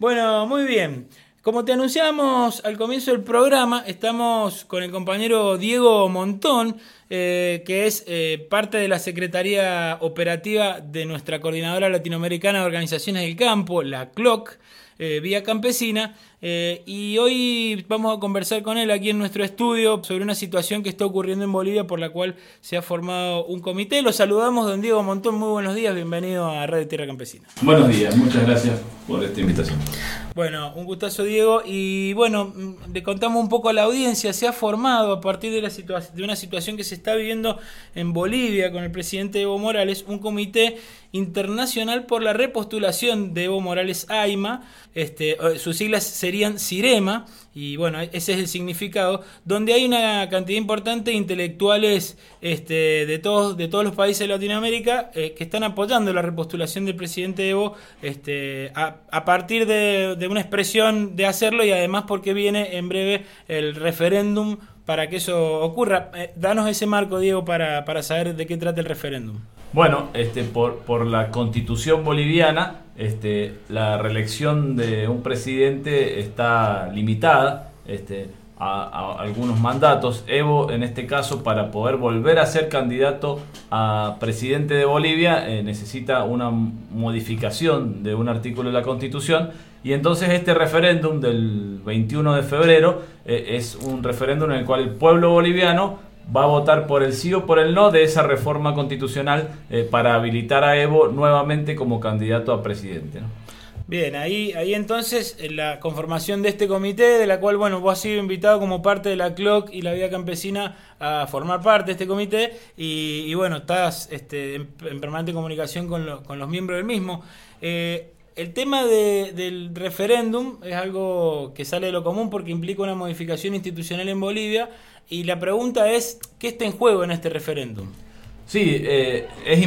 Bueno, muy bien. Como te anunciamos al comienzo del programa, estamos con el compañero Diego Montón, que es parte de la Secretaría Operativa de nuestra Coordinadora Latinoamericana de Organizaciones del Campo, la CLOC, Vía Campesina, y hoy vamos a conversar con él aquí en nuestro estudio sobre una situación que está ocurriendo en Bolivia por la cual se ha formado un comité. Lo saludamos, don Diego Montón, muy buenos días, bienvenido a Radio Tierra Campesina. Buenos días, muchas gracias por esta invitación. Bueno, un gustazo, Diego, y bueno, le contamos un poco a la audiencia. Se ha formado a partir de una situación que se está viviendo en Bolivia con el presidente Evo Morales, un comité internacional por la repostulación de Evo Morales Ayma. Sus siglas serían CIREMA, y bueno, ese es el significado, donde hay una cantidad importante de intelectuales de todos los países de Latinoamérica que están apoyando la repostulación del presidente Evo a partir de una expresión de hacerlo, y además porque viene en breve el referéndum para que eso ocurra. Danos ese marco, Diego, para saber de qué trata el referéndum. Bueno, por la Constitución boliviana, la reelección de un presidente está limitada a algunos mandatos. Evo, en este caso, para poder volver a ser candidato a presidente de Bolivia, necesita una modificación de un artículo de la Constitución, y entonces este referéndum del 21 de febrero es un referéndum en el cual el pueblo boliviano va a votar por el sí o por el no de esa reforma constitucional para habilitar a Evo nuevamente como candidato a presidente, ¿no? Bien, ahí entonces la conformación de este comité, de la cual, bueno, vos has sido invitado como parte de la CLOC y la Vía Campesina a formar parte de este comité, y bueno, estás en permanente comunicación con los miembros del mismo. El tema del referéndum es algo que sale de lo común porque implica una modificación institucional en Bolivia, y la pregunta es, ¿qué está en juego en este referéndum? Sí, es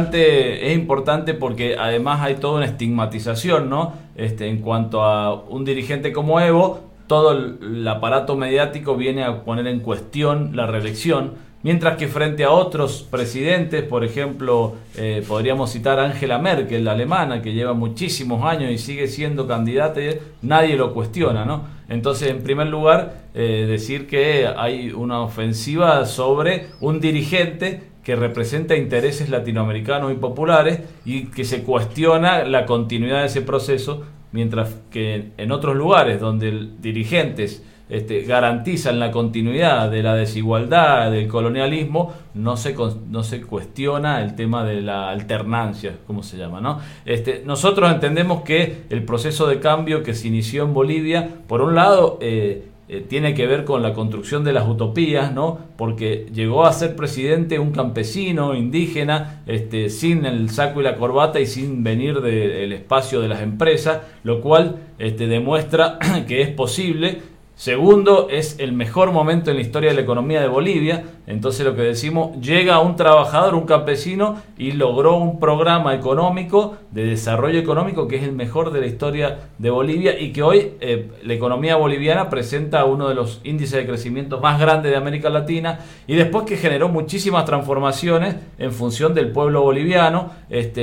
importante porque además hay toda una estigmatización, ¿no? En cuanto a un dirigente como Evo, todo el aparato mediático viene a poner en cuestión la reelección, mientras que frente a otros presidentes, por ejemplo, podríamos citar a Angela Merkel, la alemana, que lleva muchísimos años y sigue siendo candidata, nadie lo cuestiona, ¿no? Entonces, en primer lugar, decir que hay una ofensiva sobre un dirigente que representa intereses latinoamericanos y populares y que se cuestiona la continuidad de ese proceso, mientras que en otros lugares donde dirigentes garantizan la continuidad de la desigualdad, del colonialismo, no se cuestiona el tema de la alternancia, como se llama, ¿no? Nosotros entendemos que el proceso de cambio que se inició en Bolivia, por un lado, tiene que ver con la construcción de las utopías, ¿no? Porque llegó a ser presidente un campesino indígena, sin el saco y la corbata y sin venir del espacio de las empresas, lo cual demuestra que es posible. Segundo, es el mejor momento en la historia de la economía de Bolivia. Entonces, lo que decimos, llega un trabajador, un campesino, y logró un programa económico, de desarrollo económico, que es el mejor de la historia de Bolivia, y que hoy la economía boliviana presenta uno de los índices de crecimiento más grandes de América Latina, y después que generó muchísimas transformaciones en función del pueblo boliviano,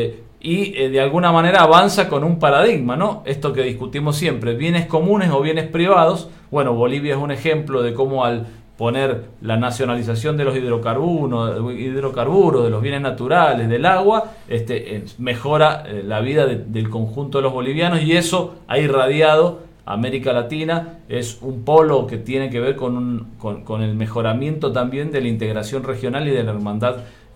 y de alguna manera avanza con un paradigma, ¿no? Esto que discutimos siempre, bienes comunes o bienes privados. Bueno, Bolivia es un ejemplo de cómo al poner la nacionalización de los hidrocarburos, de los bienes naturales, del agua, mejora la vida del conjunto de los bolivianos, y eso ha irradiado a América Latina. Es un polo que tiene que ver con el mejoramiento también de la integración regional y de la hermandad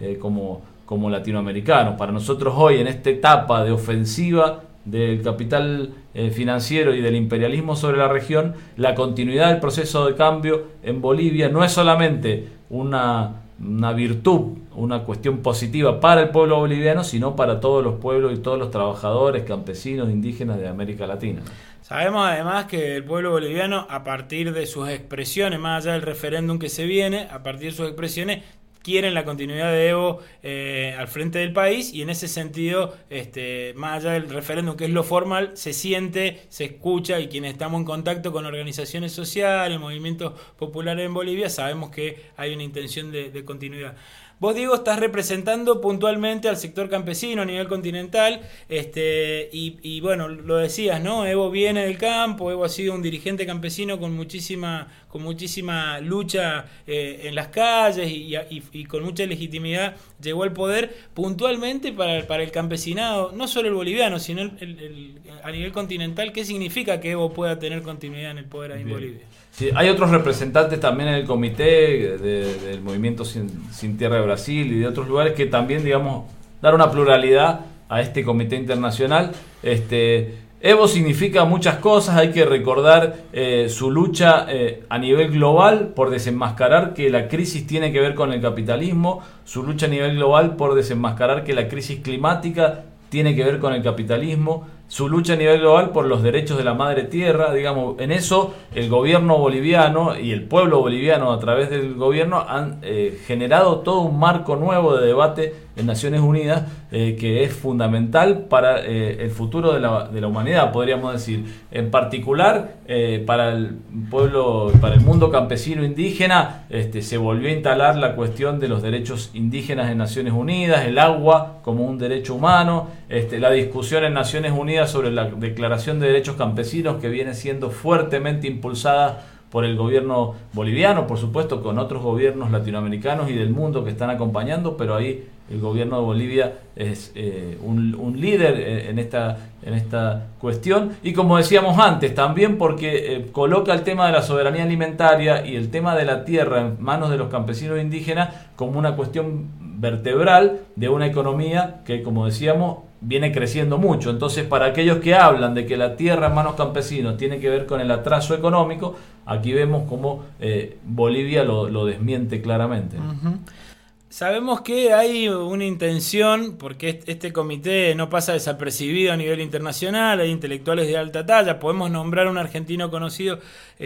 como latinoamericanos. Para nosotros hoy, en esta etapa de ofensiva del capital financiero y del imperialismo sobre la región, la continuidad del proceso de cambio en Bolivia no es solamente una virtud, una cuestión positiva para el pueblo boliviano, sino para todos los pueblos y todos los trabajadores, campesinos, indígenas de América Latina. Sabemos además que el pueblo boliviano, a partir de sus expresiones, más allá del referéndum que se viene, a partir de sus expresiones, quieren la continuidad de Evo al frente del país, y en ese sentido, más allá del referéndum, que es lo formal, se siente, se escucha, y quienes estamos en contacto con organizaciones sociales, movimientos populares en Bolivia, sabemos que hay una intención de continuidad. Vos, Diego, estás representando puntualmente al sector campesino a nivel continental, y bueno, lo decías, ¿no? Evo viene del campo, Evo ha sido un dirigente campesino con muchísima lucha en las calles y con mucha legitimidad llegó al poder puntualmente para el campesinado, no solo el boliviano, sino a nivel continental. ¿Qué significa que Evo pueda tener continuidad en el poder ahí en Bolivia? Sí, hay otros representantes también en el comité del Movimiento Sin Tierra de Brasil y de otros lugares que también, digamos, dar una pluralidad a este comité internacional. Evo significa muchas cosas, hay que recordar su lucha a nivel global por desenmascarar que la crisis tiene que ver con el capitalismo, su lucha a nivel global por desenmascarar que la crisis climática tiene que ver con el capitalismo, su lucha a nivel global por los derechos de la madre tierra. Digamos, en eso el gobierno boliviano y el pueblo boliviano a través del gobierno han generado todo un marco nuevo de debate en Naciones Unidas que es fundamental para el futuro de la humanidad, podríamos decir. En particular, para el pueblo, para el mundo campesino indígena, se volvió a instalar la cuestión de los derechos indígenas en Naciones Unidas, el agua como un derecho humano, la discusión en Naciones Unidas sobre la Declaración de Derechos Campesinos, que viene siendo fuertemente impulsada por el gobierno boliviano, por supuesto con otros gobiernos latinoamericanos y del mundo que están acompañando, pero ahí el gobierno de Bolivia es un líder en esta cuestión. Y como decíamos antes, también porque coloca el tema de la soberanía alimentaria y el tema de la tierra en manos de los campesinos indígenas como una cuestión vertebral de una economía que, como decíamos, viene creciendo mucho. Entonces, para aquellos que hablan de que la tierra en manos campesinos tiene que ver con el atraso económico, aquí vemos cómo Bolivia lo desmiente claramente. Uh-huh. Sabemos que hay una intención, porque este comité no pasa desapercibido a nivel internacional, hay intelectuales de alta talla, podemos nombrar a un argentino conocido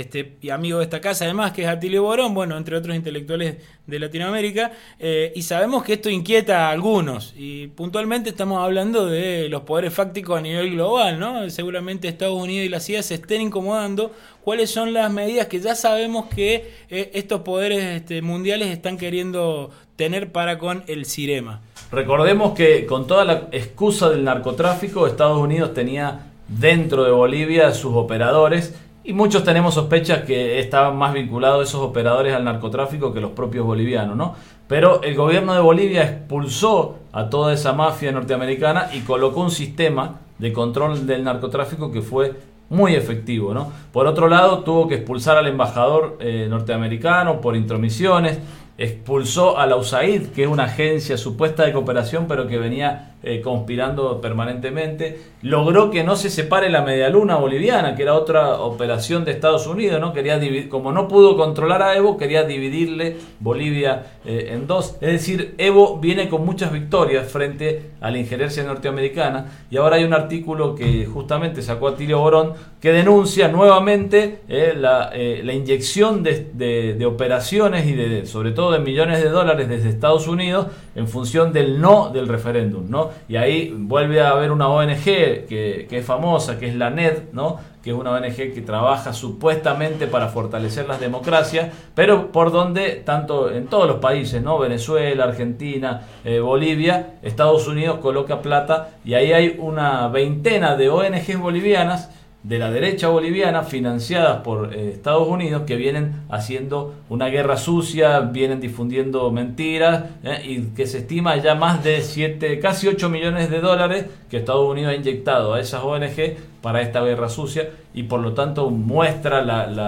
y amigo de esta casa además, que es Atilio Borón, bueno, entre otros intelectuales de Latinoamérica, y sabemos que esto inquieta a algunos, y puntualmente estamos hablando de los poderes fácticos a nivel global, ¿no? Seguramente Estados Unidos y la CIA se estén incomodando. ¿Cuáles son las medidas que ya sabemos que estos poderes mundiales están queriendo tener para con el CIREMA? Recordemos que con toda la excusa del narcotráfico, Estados Unidos tenía dentro de Bolivia sus operadores, y muchos tenemos sospechas que estaban más vinculados esos operadores al narcotráfico que los propios bolivianos, ¿no? Pero el gobierno de Bolivia expulsó a toda esa mafia norteamericana y colocó un sistema de control del narcotráfico que fue muy efectivo, ¿no? Por otro lado, tuvo que expulsar al embajador norteamericano por intromisiones, expulsó a la USAID, que es una agencia supuesta de cooperación, pero que venía conspirando permanentemente. Logró que no se separe la medialuna boliviana, que era otra operación de Estados Unidos, ¿no? Quería dividir, como no pudo controlar a Evo, quería dividirle Bolivia en dos. Es decir, Evo viene con muchas victorias frente a la injerencia norteamericana, y ahora hay un artículo que justamente sacó Atilio Borón que denuncia nuevamente la inyección de operaciones y sobre todo de millones de dólares desde Estados Unidos en función del no del referéndum, ¿no? Y ahí vuelve a haber una ONG que es famosa, que es la NED, ¿no? Que es una ONG que trabaja supuestamente para fortalecer las democracias, pero por donde, tanto en todos los países, ¿no? Venezuela, Argentina, Bolivia, Estados Unidos coloca plata, y ahí hay una veintena de ONGs bolivianas de la derecha boliviana financiadas por Estados Unidos, que vienen haciendo una guerra sucia, vienen difundiendo mentiras, y que se estima ya más de casi 8 millones de dólares que Estados Unidos ha inyectado a esas ONG para esta guerra sucia, y por lo tanto muestra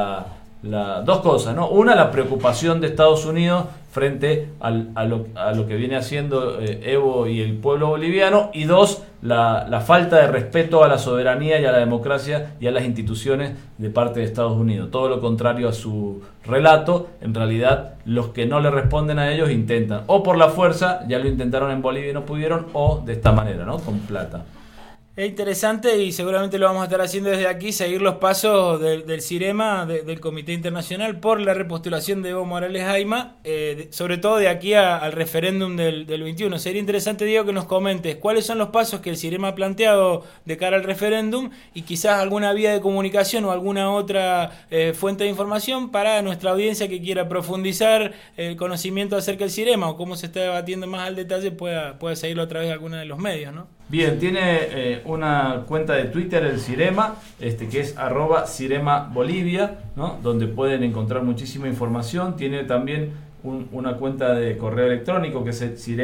dos cosas, ¿no? Una, la preocupación de Estados Unidos frente a lo que viene haciendo Evo y el pueblo boliviano, y dos, la falta de respeto a la soberanía y a la democracia y a las instituciones de parte de Estados Unidos. Todo lo contrario a su relato. En realidad, los que no le responden a ellos intentan, o por la fuerza, ya lo intentaron en Bolivia y no pudieron, o de esta manera, ¿no? Con plata. Es interesante y seguramente lo vamos a estar haciendo desde aquí, seguir los pasos del CIREMA, del Comité Internacional, por la repostulación de Evo Morales Ayma, sobre todo de aquí al referéndum del 21. Sería interesante, Diego, que nos comentes cuáles son los pasos que el CIREMA ha planteado de cara al referéndum y quizás alguna vía de comunicación o alguna otra fuente de información para nuestra audiencia que quiera profundizar el conocimiento acerca del CIREMA o cómo se está debatiendo más al detalle, pueda seguirlo a través de alguno de los medios, ¿no? Bien, tiene una cuenta de Twitter, el CIREMA, que es @CIREMABolivia, ¿no? Donde pueden encontrar muchísima información. Tiene también una cuenta de correo electrónico que es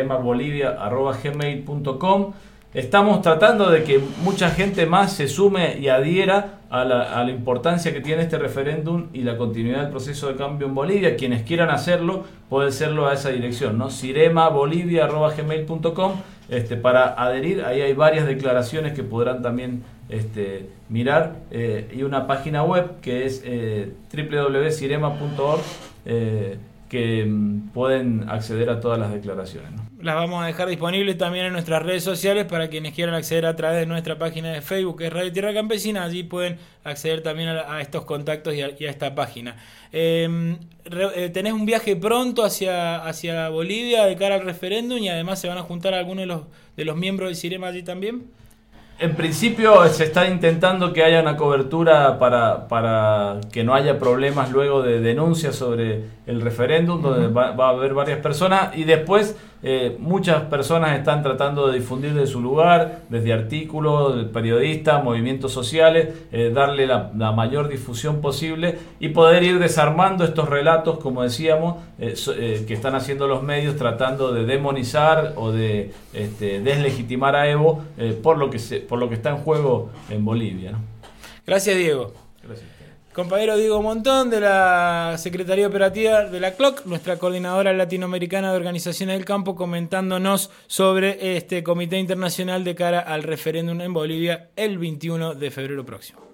CIREMAbolivia@gmail.com. Estamos tratando de que mucha gente más se sume y adhiera a la importancia que tiene este referéndum y la continuidad del proceso de cambio en Bolivia. Quienes quieran hacerlo, pueden hacerlo a esa dirección, ¿no? CIREMAbolivia@gmail.com. Para adherir, ahí hay varias declaraciones que podrán también mirar, y una página web que es www.cirema.org, que pueden acceder a todas las declaraciones, ¿no? Las vamos a dejar disponibles también en nuestras redes sociales para quienes quieran acceder a través de nuestra página de Facebook, que es Radio Tierra Campesina. Allí pueden acceder también a estos contactos y a esta página. Tenés un viaje pronto hacia Bolivia de cara al referéndum y además se van a juntar algunos de los miembros del CIREMA allí también. En principio se está intentando que haya una cobertura para que no haya problemas luego de denuncias sobre el referéndum, donde va a haber varias personas, y después muchas personas están tratando de difundir de su lugar, desde artículos, periodistas, movimientos sociales, darle la mayor difusión posible y poder ir desarmando estos relatos, como decíamos, que están haciendo los medios tratando de demonizar o de deslegitimar a Evo por lo que está en juego en Bolivia, ¿no? Gracias, Diego. Gracias. Compañero Diego Montón, de la Secretaría Operativa de la CLOC, nuestra coordinadora latinoamericana de organizaciones del campo, comentándonos sobre este Comité Internacional de cara al referéndum en Bolivia el 21 de febrero próximo.